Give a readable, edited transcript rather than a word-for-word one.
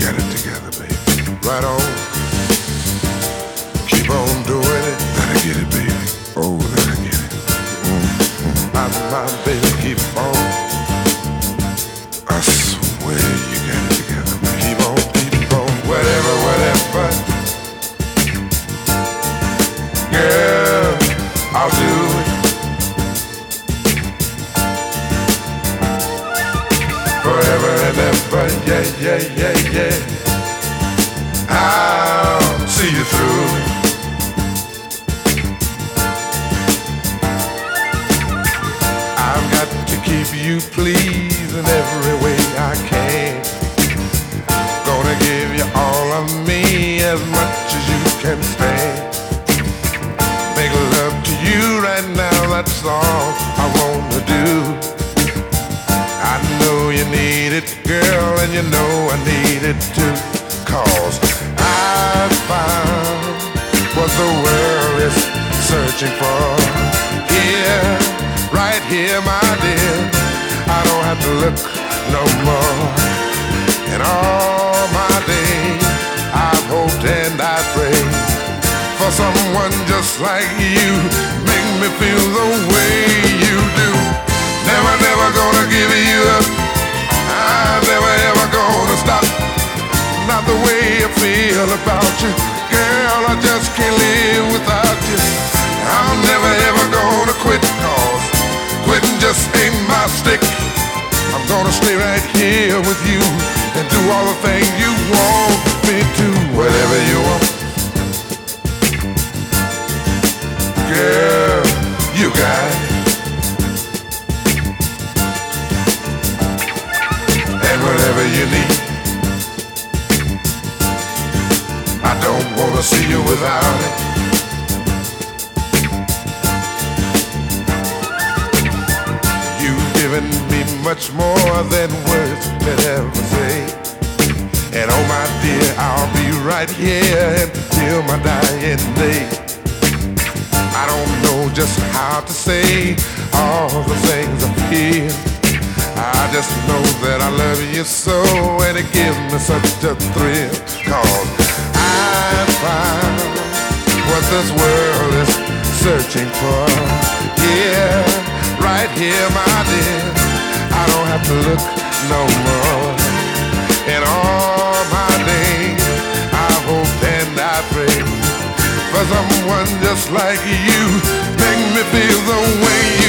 got it together, baby. Right on. Keep on doing it. That I get it, baby. Oh, that I get it. My baby, keep on. I swear you got it together, baby. Keep on. Whatever. Girl, I'll do it. Forever and ever, yeah. I'll see you through. I've got to keep you pleased in every way I can. Gonna give you all of me, as much as you can stand. Make love to you right now, that's all I wanna do. I know you need it, girl, and you know I need it too. 'Cause I found what the world is searching for. Here, right here, my dear, I don't have to look no more. And all my days, I've hoped and I prayed for someone just like you. Make me feel the way you do. Never gonna give you up. I'm never ever gonna stop. Not the way I feel about you, girl, I just can't live without you. I'm never ever gonna quit, 'cause quitting just ain't my stick. I'm gonna stay right here with you and do all the things you want me to. Whatever you want, girl, you got it. And whatever you need, I don't wanna see you without it. You've given me much more than words could ever say. And oh my dear, I'll be right here until my dying day. I don't know just how to say all the things I feel. I just know that I love you so, and it gives me such a thrill. 'Cause I found what this world is searching for. Yeah, right here, my dear, I don't have to look no more. In all my days, I hope and I pray for someone just like you. Make me feel the way you